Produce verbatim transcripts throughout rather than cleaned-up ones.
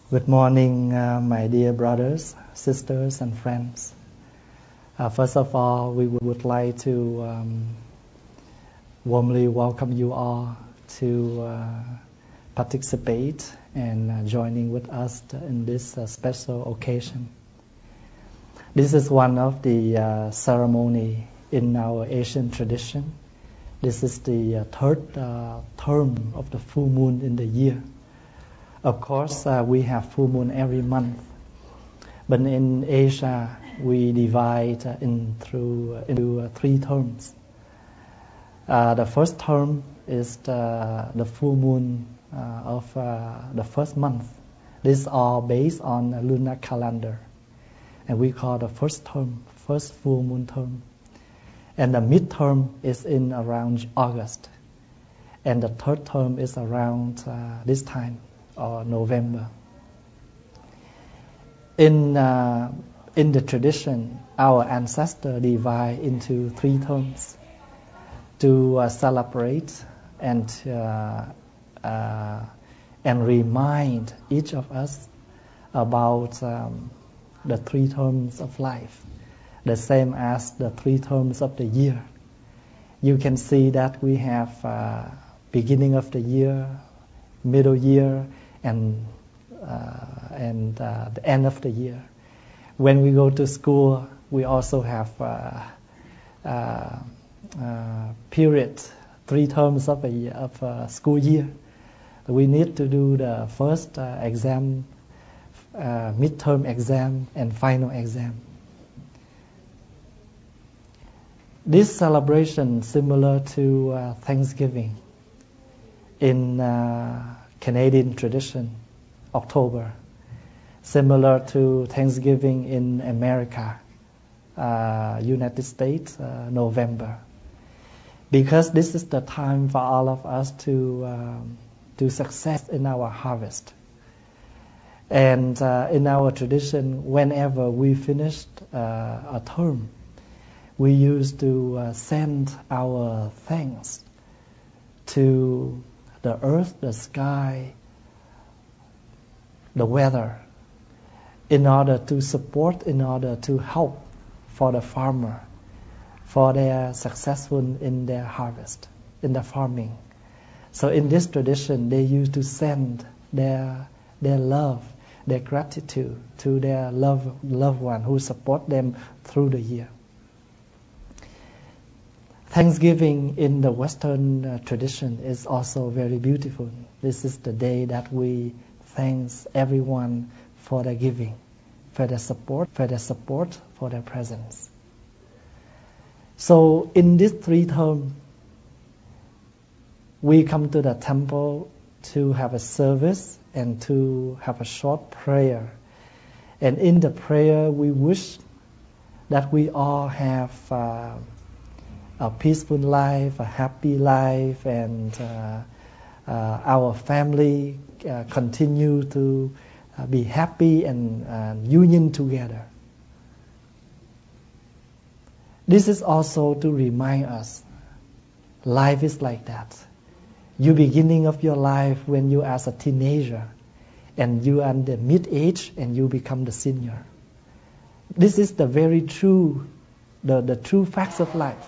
Good morning, uh, my dear brothers, sisters, and friends. Uh, first of all, we would like to um, warmly welcome you all to uh, participate and uh, joining with us in this uh, special occasion. This is one of the uh, ceremony in our Asian tradition. This is the uh, third uh, term of the full moon in the year. Of course, uh, we have full moon every month, but in Asia we divide uh, in through, uh, into uh, three terms. Uh, the first term is the, the full moon uh, of uh, the first month. These are based on a lunar calendar, and we call the first term, first full moon term. And the mid-term is in around August, and the third term is around uh, this time, or November. In uh, in the tradition, our ancestors divide into three terms to uh, celebrate and uh, uh, and remind each of us about um, the three terms of life, the same as the three terms of the year. You can see that we have uh, beginning of the year, middle year, and uh, and uh, the end of the year. When we go to school, we also have uh, uh, uh, period, three terms of a year, of a school year. We need to do the first uh, exam, uh, midterm exam, and final exam. This celebration similar to uh, Thanksgiving in uh, Canadian tradition, October, similar to Thanksgiving in America, uh, United States, uh, November. Because this is the time for all of us to um, do success in our harvest. And uh, in our tradition, whenever we finished uh, a term, we used to uh, send our thanks to the earth, the sky, the weather, in order to support, in order to help for the farmer, for their successful in their harvest, in the farming. So in this tradition, they used to send their their love, their gratitude to their love, loved one who support them through the year. Thanksgiving in the Western uh, tradition is also very beautiful. This is the day that we thank everyone for their giving, for their support, for their support, for their presence. So in this three terms, we come to the temple to have a service and to have a short prayer. And in the prayer, we wish that we all have uh, a peaceful life, a happy life, and uh, uh, our family uh, continue to uh, be happy and uh, union together. This is also to remind us, life is like that. You beginning of your life when you as a teenager, and you are in the mid-age and you become the senior. This is the very true, the, the true facts of life.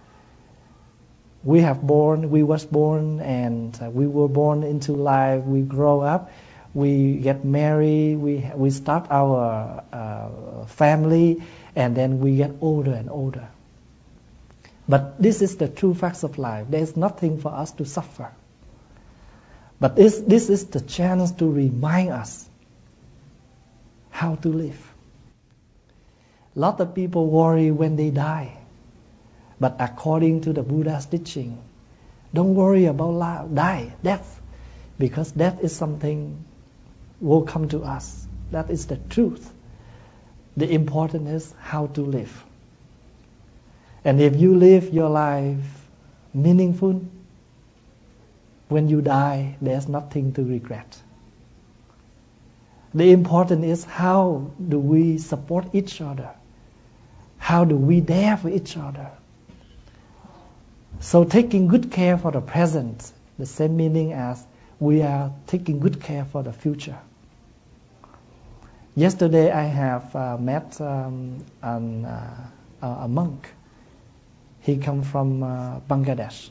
We have born, we was born, and uh, we were born into life. We grow up, we get married, we we start our uh, family, and then we get older and older. But this is the true facts of life. There is nothing for us to suffer. But this this is the chance to remind us how to live. A lot of people worry when they die. But according to the Buddha's teaching, don't worry about life, die, death, because death is something will come to us. That is the truth. The important is how to live. And if you live your life meaningful, when you die, there's nothing to regret. The important is how do we support each other? How do we dare for each other? So taking good care for the present, the same meaning as we are taking good care for the future. Yesterday I have uh, met um, an, uh, a monk. He come from uh, Bangladesh.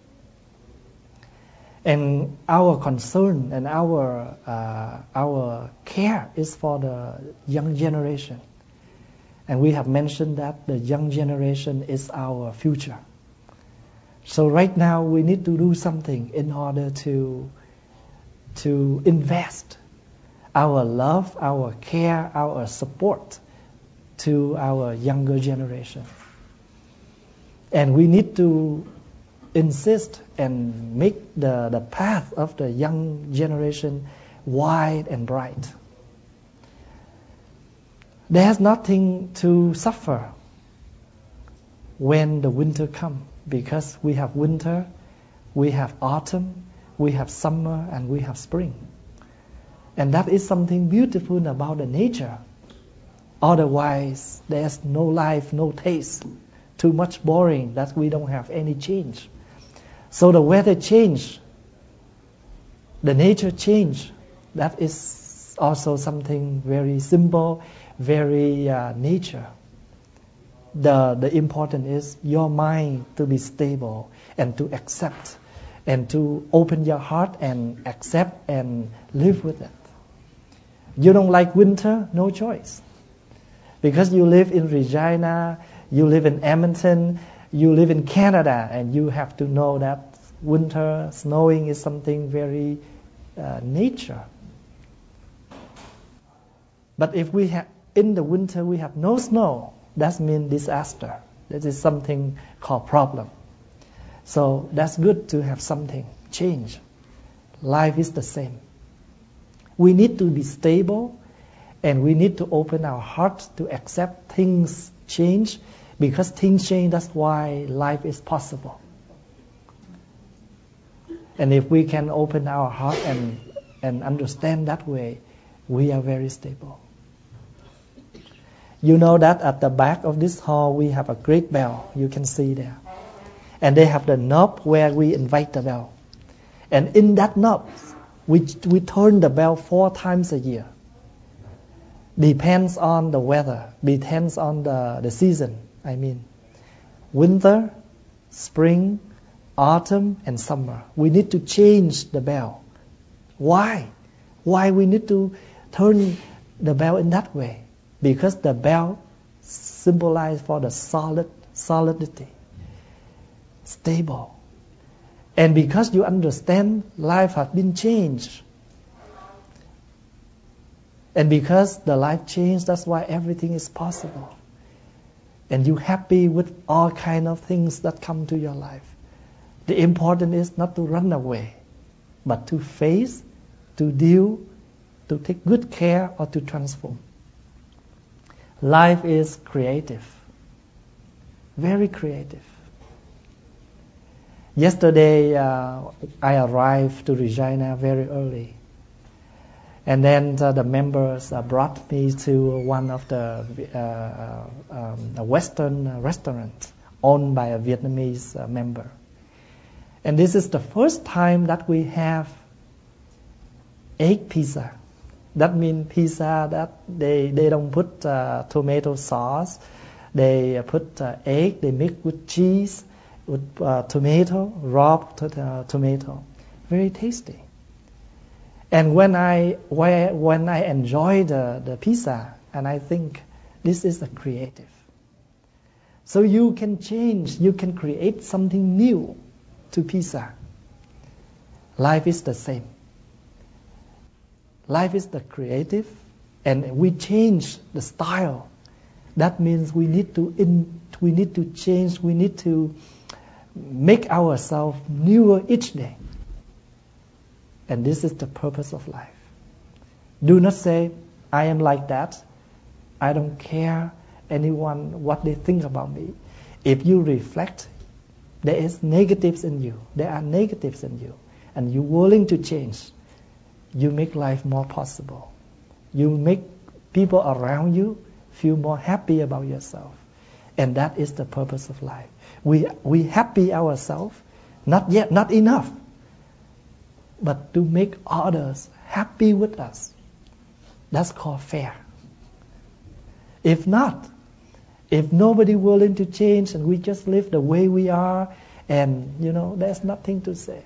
And our concern and our uh, our care is for the young generation. And we have mentioned that the young generation is our future. So right now we need to do something in order to to invest our love, our care, our support to our younger generation. And we need to insist and make the, the path of the young generation wide and bright. There's nothing to suffer when the winter comes, because we have winter, we have autumn, we have summer, and we have spring. And that is something beautiful about the nature. Otherwise, there's no life, no taste. Too much boring that we don't have any change. So the weather change, the nature change. That is also something very simple, very uh, nature. The the important is your mind to be stable and to accept and to open your heart and accept and live with it. You don't like winter? No choice. Because you live in Regina, you live in Edmonton, you live in Canada, and you have to know that winter, snowing is something very uh, nature. But if we have, in the winter we have no snow, that means disaster. That is something called problem. So that's good to have something change. Life is the same. We need to be stable, and we need to open our heart to accept things change, because things change. That's why life is possible. And if we can open our heart and and understand that way, we are very stable. You know that at the back of this hall we have a great bell. You can see there. And they have the knob where we invite the bell. And in that knob, we, we turn the bell four times a year. Depends on the weather, depends on the, the season, I mean. Winter, spring, autumn, and summer. We need to change the bell. Why? Why we need to turn the bell in that way? Because the bell symbolizes for the solid, solidity, stable. And because you understand life has been changed. And because the life changed, that's why everything is possible. And you're happy with all kind of things that come to your life. The important is not to run away, but to face, to deal, to take good care, or to transform. Life is creative, very creative. Yesterday, uh, I arrived to Regina very early. And then uh, the members uh, brought me to one of the uh, um, a Western restaurant owned by a Vietnamese uh, member. And this is the first time that we have egg pizza. That means pizza that they, they don't put uh, tomato sauce. They put uh, egg, they mix with cheese, with uh, tomato, raw to, uh, tomato. Very tasty. And when I when I enjoy the, the pizza, and I think this is a creative. So you can change, you can create something new to pizza. Life is the same. Life is the creative, and we change the style. That means we need to in, we need to change, we need to make ourselves newer each day. And this is the purpose of life. Do not say, I am like that. I don't care anyone what they think about me. If you reflect, there is negatives in you. There are negatives in you. And you're willing to change. You make life more possible. You make people around you feel more happy about yourself. And that is the purpose of life. We we happy ourselves, not yet, not enough. But to make others happy with us. That's called fair. If not, if nobody willing to change and we just live the way we are, and you know, there's nothing to say.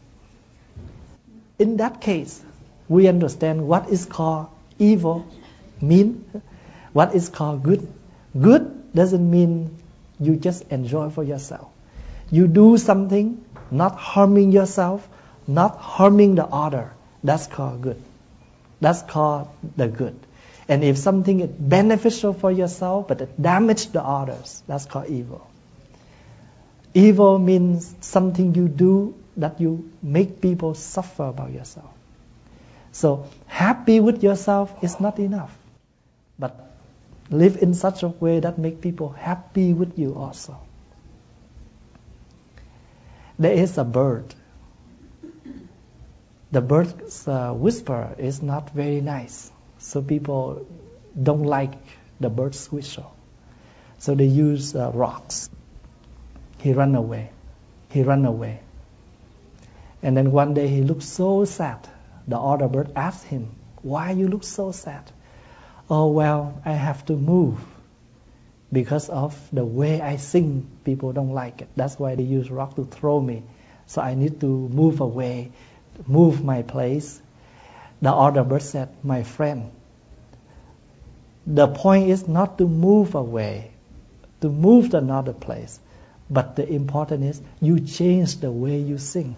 In that case, we understand what is called evil mean, what is called good. Good doesn't mean you just enjoy for yourself. You do something not harming yourself, not harming the other. That's called good. That's called the good. And if something is beneficial for yourself but it damages the others, that's called evil. Evil means something you do that you make people suffer about yourself. So happy with yourself is not enough. But live in such a way that make people happy with you also. There is a bird. The bird's uh, whisper is not very nice. So people don't like the bird's whistle. So they use uh, rocks. He ran away. He ran away. And then one day he looked so sad. The other bird asked him, "Why you look so sad?" "Oh, well, I have to move. Because of the way I sing, people don't like it. That's why they use rock to throw me. So I need to move away, move my place." The other bird said, "My friend, the point is not to move away, to move to another place. But the important is you change the way you sing.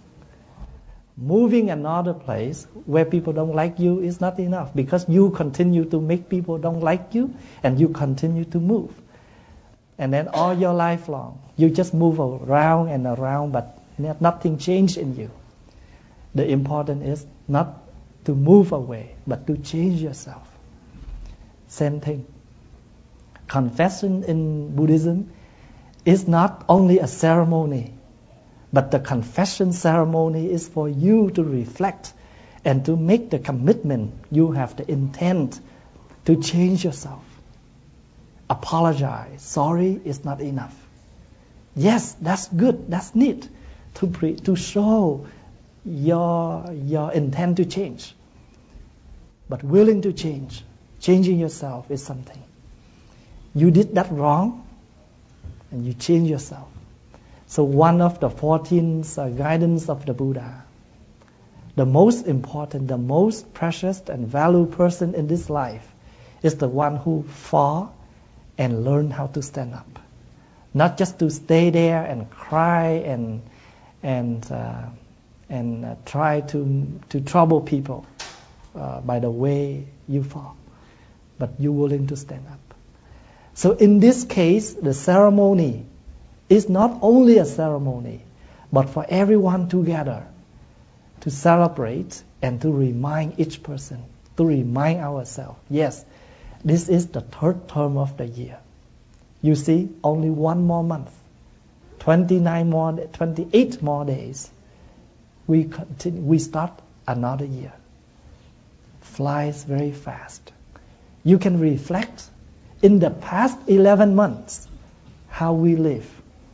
Moving another place where people don't like you is not enough, because you continue to make people don't like you and you continue to move. And then all your life long, you just move around and around, but nothing changed in you. The important is not to move away, but to change yourself." Same thing. Confession in Buddhism is not only a ceremony, but the confession ceremony is for you to reflect and to make the commitment. You have the intent to change yourself. Apologize. Sorry is not enough. Yes, that's good. That's neat to pre- to show your your intent to change. But willing to change, changing yourself is something. You did that wrong, and you change yourself. So one of the fourteen uh, guidance of the Buddha, the most important, the most precious and valued person in this life is the one who fall and learn how to stand up. Not just to stay there and cry and and uh, and uh, try to to trouble people uh, by the way you fall, but you're willing to stand up. So in this case, the ceremony is not only a ceremony, but for everyone together to celebrate and to remind each person, to remind ourselves, yes, this is the third term of the year. You see, only one more month, twenty-nine more, twenty-eight more days, we continue, we start another year. Flies very fast. You can reflect in the past eleven months how we live,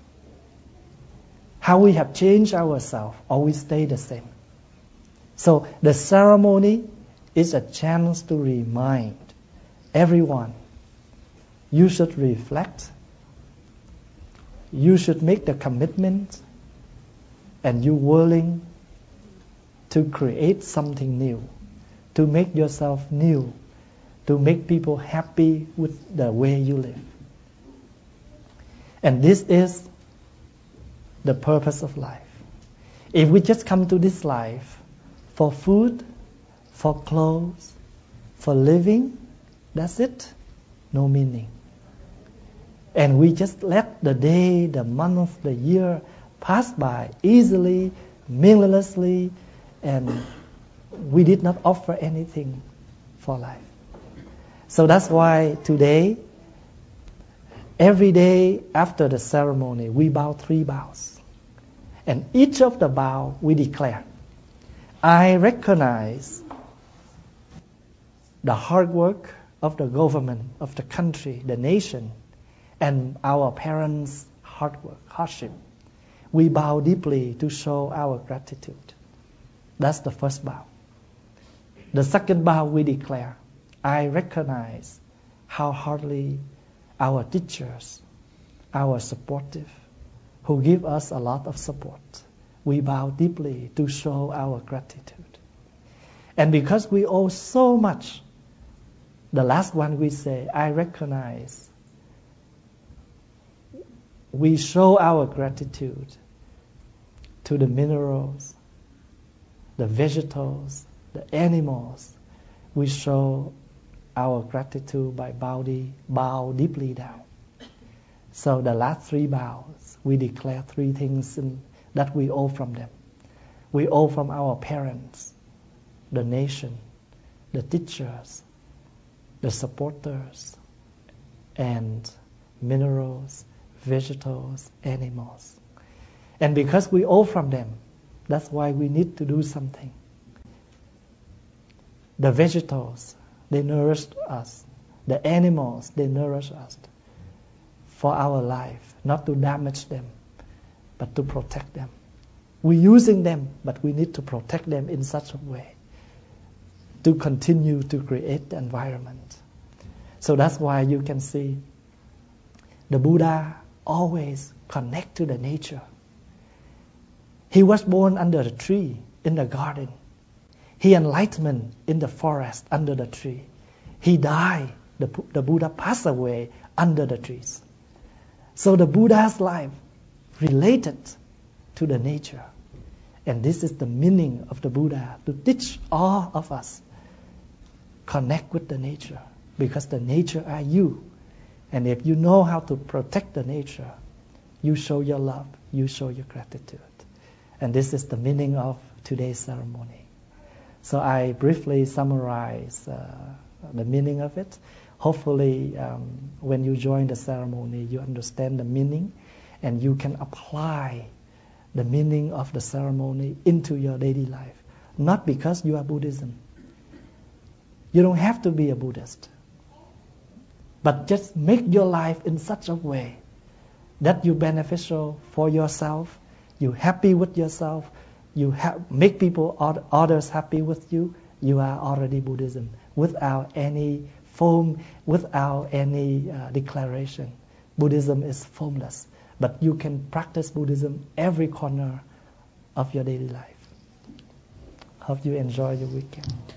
how we have changed ourselves, or we stay the same. So the ceremony is a chance to remind everyone, you should reflect, you should make the commitment, and you're willing to create something new, to make yourself new, to make people happy with the way you live. And this is the purpose of life. If we just come to this life for food, for clothes, for living, that's it, no meaning. And we just let the day, the month, the year pass by easily, meaninglessly, and we did not offer anything for life. So that's why today, every day after the ceremony, we bow three bows. And each of the bow we declare, I recognize the hard work of the government, of the country, the nation, and our parents' hard work, hardship. We bow deeply to show our gratitude. That's the first bow. The second bow we declare, I recognize how hardly our teachers, our supportive, who give us a lot of support, we bow deeply to show our gratitude. And because we owe so much, the last one we say, I recognize. We show our gratitude to the minerals, the vegetables, the animals. We show our gratitude by bow, bow deeply down. So the last three bows, we declare three things in, that we owe from them. We owe from our parents, the nation, the teachers, the supporters, and minerals, vegetables, animals. And because we owe from them, that's why we need to do something. The vegetables, they nourish us. The animals, they nourish us for our life, not to damage them, but to protect them. We're using them, but we need to protect them in such a way to continue to create the environment. So that's why you can see the Buddha always connect to the nature. He was born under the tree in the garden. He enlightened in the forest under the tree. He died, the, the Buddha passed away under the trees. So the Buddha's life related to the nature. And this is the meaning of the Buddha, to teach all of us. Connect with the nature, because the nature are you. And if you know how to protect the nature, you show your love, you show your gratitude. And this is the meaning of today's ceremony. So I briefly summarize uh, the meaning of it. Hopefully, um, when you join the ceremony, you understand the meaning and you can apply the meaning of the ceremony into your daily life. Not because you are Buddhism. You don't have to be a Buddhist. But just make your life in such a way that you're beneficial for yourself, you're happy with yourself, you ha- make people, others happy with you, you are already Buddhism without any form, without any uh, declaration. Buddhism is formless, but you can practice Buddhism every corner of your daily life. Hope you enjoy your weekend.